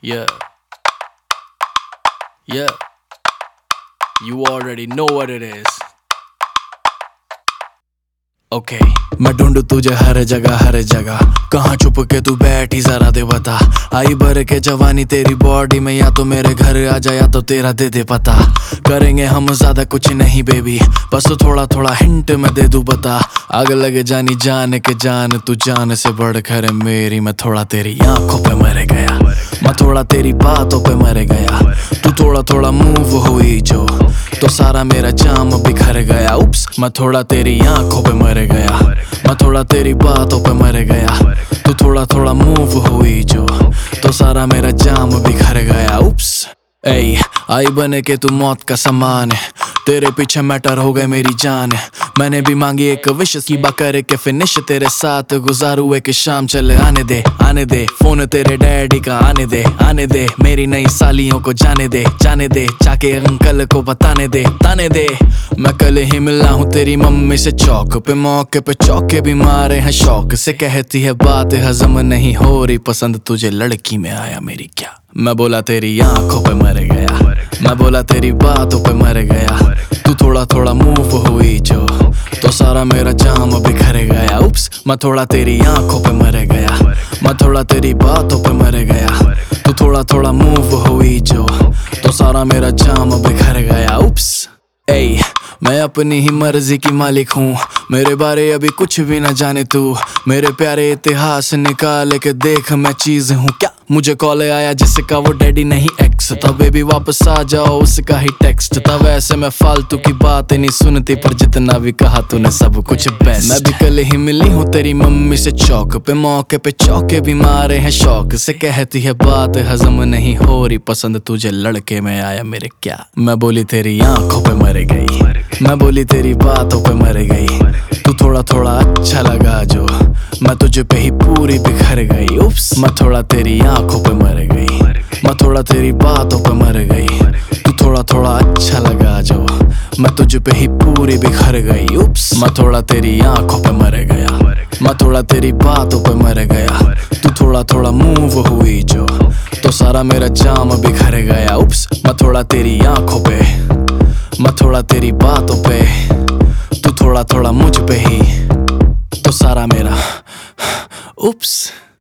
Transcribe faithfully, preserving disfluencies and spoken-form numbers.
Yeah, yeah, you already know what it is. Okay. मैं ढूंढू तुझे हर जगह हर जगह, कहाँ छुप के तू बैठी जरा दे बता। आई भर के जवानी तेरी बॉडी में, या तो मेरे घर आ जा या तो तेरा दे दे पता। करेंगे हम ज्यादा कुछ नहीं बेबी, बस तो थोड़ा थोड़ा हिंट मैं दे दूं बता। आग लगे जानी जान के जान, तू जान से बढ़कर है मेरी। मैं थोड़ा तेरी आंखों पे मर गया, मैं थोड़ा तेरी बातों पे मर गया। तू थोड़ा थोड़ा मूव हुई जो, तो सारा मेरा जाम बिखर गया। उप्स, मैं थोड़ा तेरी आंखों पे मर गया, मैं थोड़ा तेरी बातों पे मर गया। तू थोड़ा थोड़ा मूव हुई जो, तो सारा मेरा जाम बिखर गया। उप्स, ऐ आई बने के तू मौत का समान है, तेरे पीछे मैटर हो गए मेरी जान। मैंने भी मांगी एक विश की बकर के फिनिश, तेरे साथ गुजारू एक शाम। चल आने दे आने दे, फोन तेरे डैडी का आने दे आने दे। मेरी नई सालियों को जाने दे जाने दे, जाके अंकल को बताने दे ताने दे। मैं कल ही मिला हूँ तेरी मम्मी से चौक पे, मौके पे चौके भी मारे हैं शौक से। कहती है बात हजम नहीं हो रही, पसंद तुझे लड़की में आया मेरी क्या। मैं बोला तेरी आंखों पे मर गया, मैं बोला तेरी बातों पे मर गया। तू थोड़ा थोड़ा मूव हुई जो, तो सारा मेरा जाम बिखर गया। उप्स, मैं थोड़ा तेरी आंखों पे मर गया, मैं थोड़ा तेरी बातों पे मर गया। तू थोड़ा थोड़ा मूव हुई जो, तो सारा मेरा जाम बिखर गया। उप्स, ऐ मैं अपनी ही मर्जी की मालिक हूँ, मेरे बारे अभी कुछ भी न जाने तू। मेरे प्यारे इतिहास निकाल के देख, मैं चीज हूँ क्या। मुझे कॉल आया जिसका वो डैडी नहीं एक्स था, बेबी वापस आ जाओ उसका ही टेक्स्ट था। वैसे मैं फालतू की बात नहीं सुनती, पर जितना भी कहा तूने सब कुछ बेस्ट। मैं भी कल ही मिली हूँ तेरी मम्मी से चौक पे, मौके पे चौके भी मारे हैं शौक से। कहती है बात हजम नहीं हो रही, पसंद तुझे लड़के में आया मेरे क्या। मैं बोली तेरी आंखों पे मर गई, मैं बोली तेरी बातों पे मर गई। तू थोड़ा थोड़ा अच्छा लगा जो, मैं तुझे पे ही पूरी बिखर गई। उप्स, मैं थोड़ा तेरी आंखों पे मर गई, मैं थोड़ा तेरी बातों पे मर गई। तू थोड़ा थोड़ा अच्छा लगा जो, मैं तुझे पे ही पूरी बिखर गई। उप्स, मैं थोड़ा तेरी आंखों पे मर गया, मैं थोड़ा तेरी बातों पे मर गया। तू थोड़ा थोड़ा मूव हुई जो, तो सारा मेरा जाम बिखर गया। उप्स, मैं थोड़ा तेरी आंखों पे, मैं थोड़ा तेरी बातों पे, तू थोड़ा थोड़ा मुझ पे ही, तो सारा मेरा उप्स।